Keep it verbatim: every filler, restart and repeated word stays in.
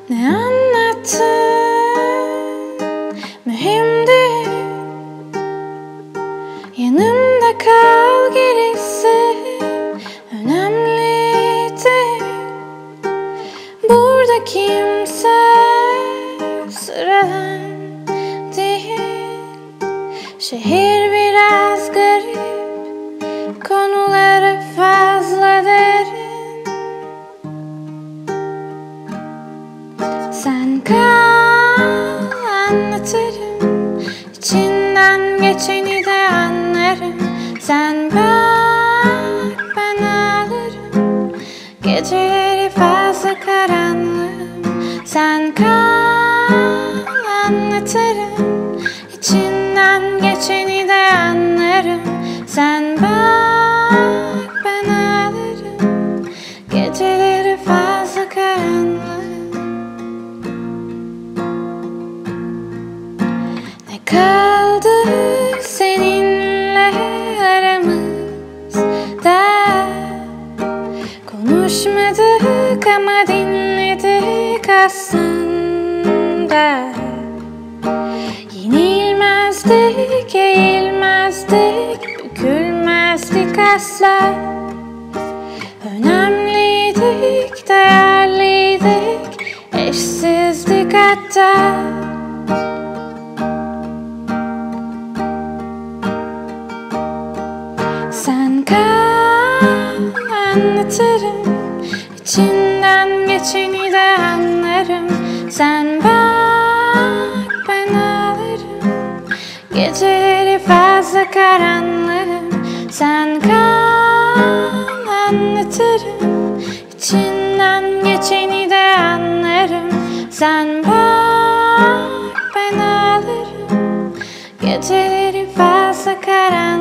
Ne anlattın mühim değil, yanımda kal, gerisi önemli değil. Burada kimse sıradan değil. Şehir biraz garip, konuları fazla derin. Sen kal, anlatırım, içinden geçeni de anlarım. Sen bak, ben ağlarım, geceleri fazla karanlığım. Sen kal, anlatırım, içinden geçeni de anlarım. Sen bak, ben ağlarım, geceleri fazla karanlığım. Ne kaldı seninle aramızda? Konuşmadık ama dinledik aslında. Yenilmezdik, eğilmezdik, bükülmezdik asla. Önemliydik, değerliydik, eşsizdik hatta. Sen kal, anlatırım, içinden geçeni de anlarım. Sen bak, ben ağlarım, geceleri fazla karanlığım. Sen kal, anlatırım, içinden geçeni de anlarım. Sen bak, ben ağlarım, geceleri fazla karanlığım.